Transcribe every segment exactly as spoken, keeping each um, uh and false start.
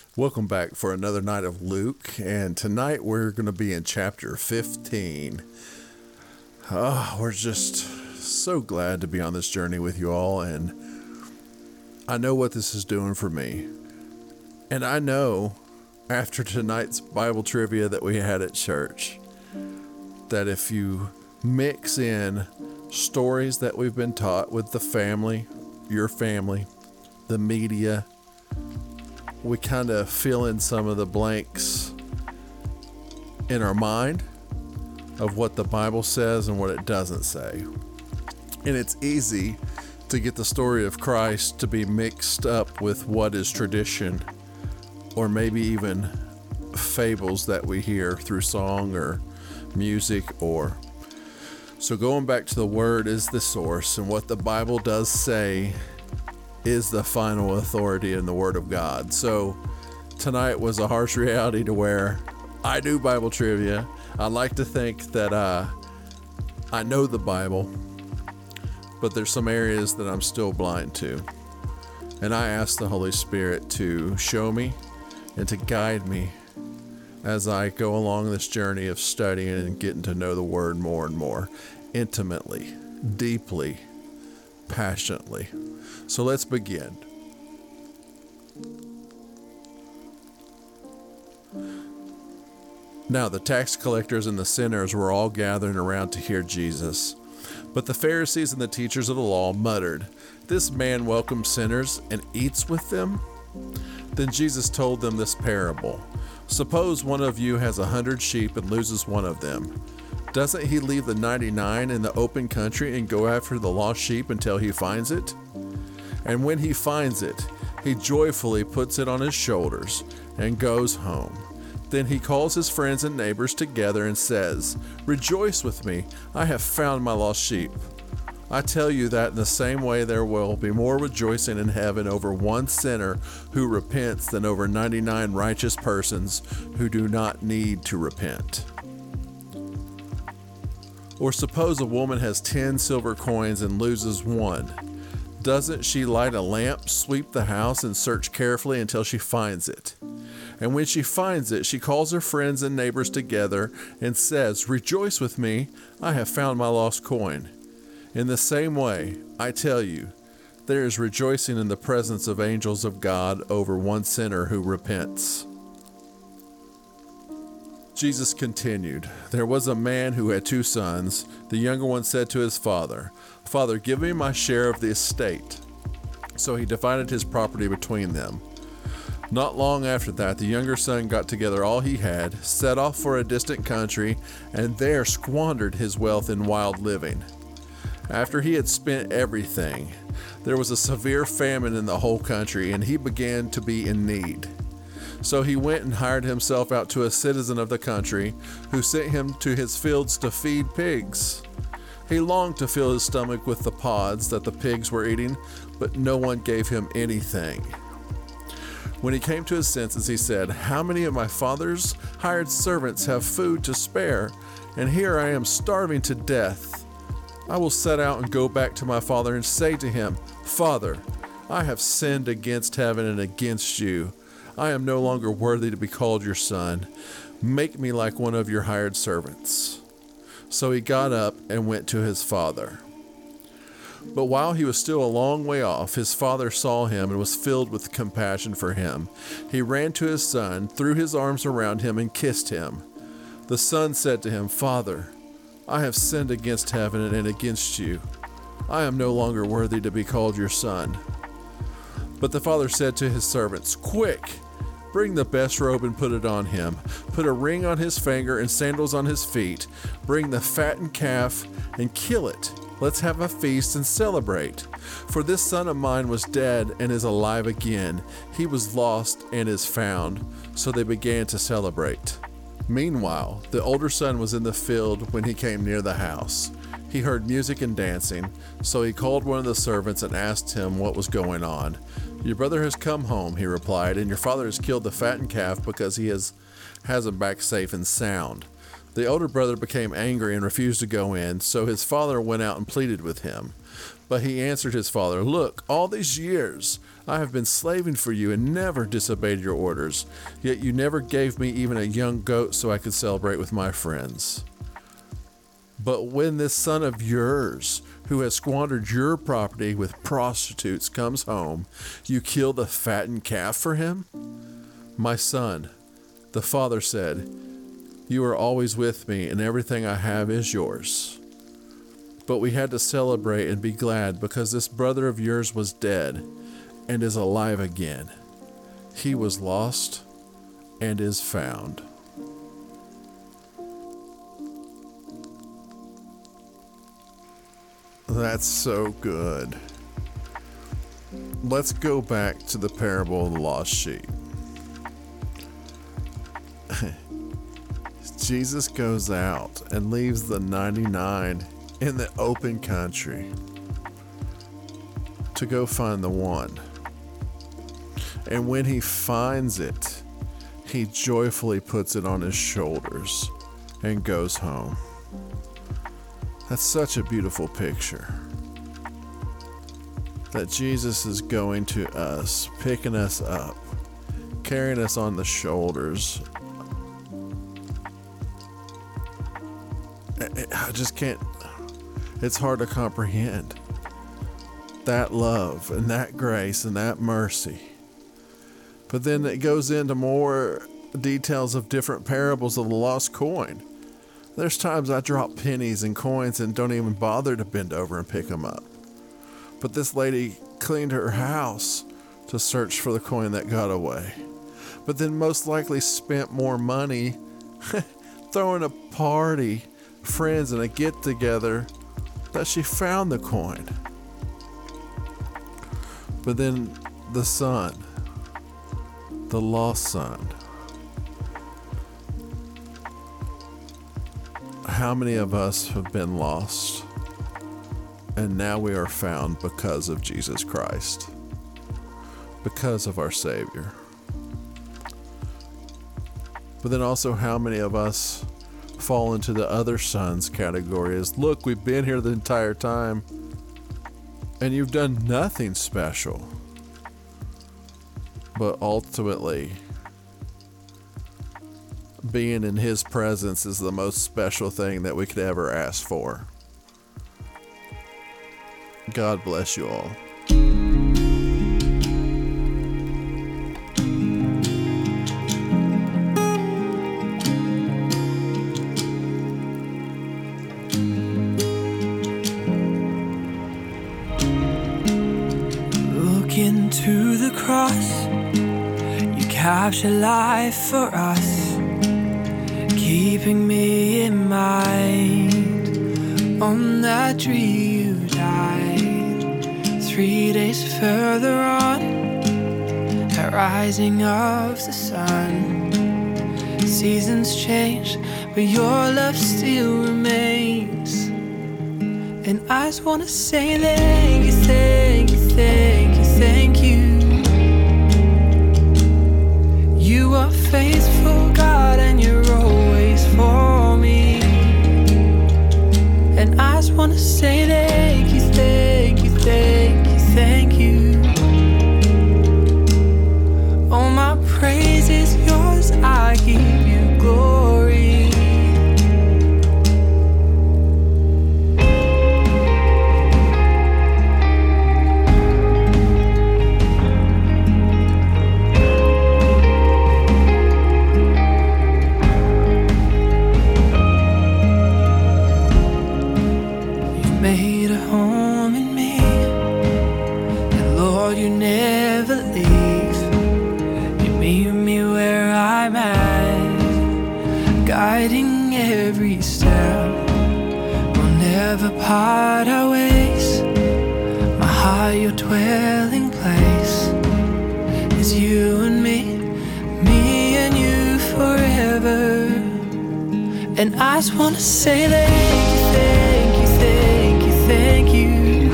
Welcome back for another night of Luke, and tonight we're going to be in chapter fifteen. Oh, we're just so glad to be on this journey with you all, and I know what this is doing for me. And I know after tonight's Bible trivia that we had at church, that if you mix in stories that we've been taught with the family, your family, the media, we kind of fill in some of the blanks in our mind of what the Bible says and what it doesn't say. And it's easy to get the story of Christ to be mixed up with what is tradition, or maybe even fables that we hear through song or music. Or so going back to the Word is the source, and what the Bible does say is the final authority in the Word of God. So tonight was a harsh reality to where I do Bible trivia. I like to think that uh, I know the Bible, but there's some areas that I'm still blind to. And I ask the Holy Spirit to show me and to guide me as I go along this journey of studying and getting to know the Word more and more intimately, deeply, passionately. So let's begin. Now the tax collectors and the sinners were all gathering around to hear Jesus. But the Pharisees and the teachers of the law muttered, "This man welcomes sinners and eats with them?" Then Jesus told them this parable. "Suppose one of you has a hundred sheep and loses one of them. Doesn't he leave the ninety-nine in the open country and go after the lost sheep until he finds it? And when he finds it, he joyfully puts it on his shoulders and goes home. Then he calls his friends and neighbors together and says, 'Rejoice with me, I have found my lost sheep.' I tell you that in the same way there will be more rejoicing in heaven over one sinner who repents than over ninety-nine righteous persons who do not need to repent. Or suppose a woman has ten silver coins and loses one. Doesn't she light a lamp, sweep the house, and search carefully until she finds it? And when she finds it, she calls her friends and neighbors together and says, 'Rejoice with me, I have found my lost coin.' In the same way, I tell you, there is rejoicing in the presence of angels of God over one sinner who repents." Jesus continued, "There was a man who had two sons. The younger one said to his father, 'Father, give me my share of the estate.' So he divided his property between them. Not long after that, the younger son got together all he had, set off for a distant country, and there squandered his wealth in wild living. After he had spent everything, there was a severe famine in the whole country, and he began to be in need. So he went and hired himself out to a citizen of the country, who sent him to his fields to feed pigs. He longed to fill his stomach with the pods that the pigs were eating, but no one gave him anything. When he came to his senses, he said, 'How many of my father's hired servants have food to spare, and here I am starving to death? I will set out and go back to my father and say to him, Father, I have sinned against heaven and against you. I am no longer worthy to be called your son. Make me like one of your hired servants.' So he got up and went to his father. But while he was still a long way off, his father saw him and was filled with compassion for him. He ran to his son, threw his arms around him, and kissed him. The son said to him, 'Father, I have sinned against heaven and against you. I am no longer worthy to be called your son.' But the father said to his servants, 'Quick! Bring the best robe and put it on him. Put a ring on his finger and sandals on his feet. Bring the fattened calf and kill it. Let's have a feast and celebrate. For this son of mine was dead and is alive again. He was lost and is found.' So they began to celebrate. Meanwhile, the older son was in the field when he came near the house. He heard music and dancing, so he called one of the servants and asked him what was going on. 'Your brother has come home,' he replied, 'and your father has killed the fattened calf because he has, has him back safe and sound.' The older brother became angry and refused to go in, so his father went out and pleaded with him. But he answered his father, "Look, all these years I have been slaving for you and never disobeyed your orders. Yet you never gave me even a young goat so I could celebrate with my friends. But when this son of yours, who has squandered your property with prostitutes, comes home, you kill the fattened calf for him?" "My son," the father said, "you are always with me, and everything I have is yours. But we had to celebrate and be glad because this brother of yours was dead and is alive again. He was lost and is found." That's so good. Let's go back to the parable of the lost sheep. Jesus goes out and leaves the ninety-nine in the open country to go find the one. And when he finds it, he joyfully puts it on his shoulders and goes home. That's such a beautiful picture. That Jesus is going to us, picking us up, carrying us on the shoulders. I just can't, it's hard to comprehend that love and that grace and that mercy. But then it goes into more details of different parables of the lost coin. There's times I drop pennies and coins and don't even bother to bend over and pick them up. But this lady cleaned her house to search for the coin that got away. But then most likely spent more money throwing a party, friends, and a get-together that she found the coin. But then the son, the lost son. How many of us have been lost and now we are found because of Jesus Christ, because of our Savior? But then also, how many of us fall into the other sons category as, look, we've been here the entire time and you've done nothing special. But ultimately, being in his presence is the most special thing that we could ever ask for. God bless you all. Look into the cross. You capture life for us, keeping me in mind. On that tree you died. Three days further on, the rising of the sun. Seasons change, but your love still remains. And I just wanna say thank you, thank you, thank you, thank you. You are faithful, God, and you're always for me. And I just wanna say thank you, thank you, thank you, thank you. All my praise is yours, I give you glory. Made a home in me, and Lord, you never leave. You meet me where I'm at, guiding every step. We'll never part our ways. My heart, your dwelling place, is you and me, me and you forever. And I just wanna say thank you, thank you, thank you, thank you.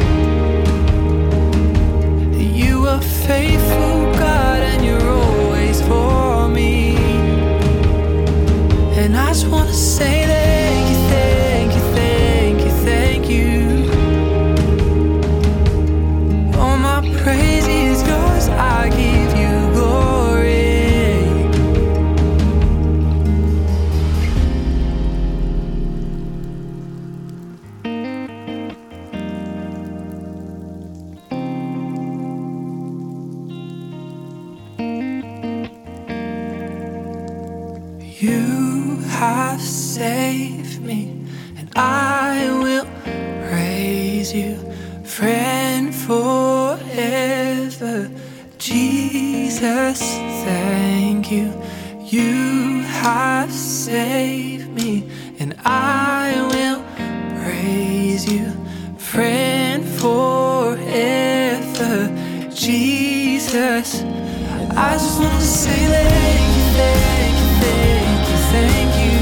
You are faithful, God, and you're always for me. And I just wanna say thank you, thank you, thank you, thank you. You have saved me, and I will praise you, friend forever. Jesus, thank you. You have saved me, and I will praise you, friend forever. Jesus, I just want to say thank you, thank you, thank you, thank you.